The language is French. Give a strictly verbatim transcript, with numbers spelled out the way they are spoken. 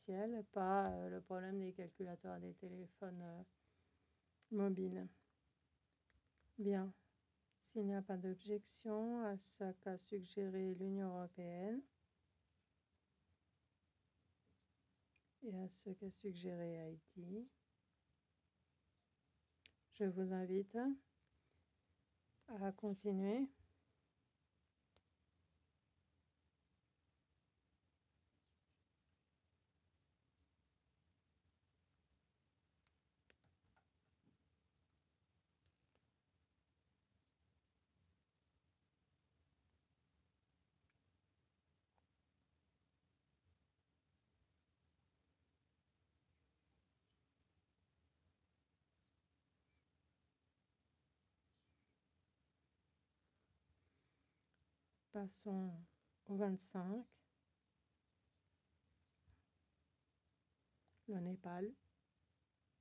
logiciel, pas euh, le problème des calculateurs des téléphones euh, mobiles. Bien, s'il n'y a pas d'objection à ce qu'a suggéré l'Union européenne et à ce qu'a suggéré Haïti, je vous invite à continuer. Passons au vingt-cinq, le Népal.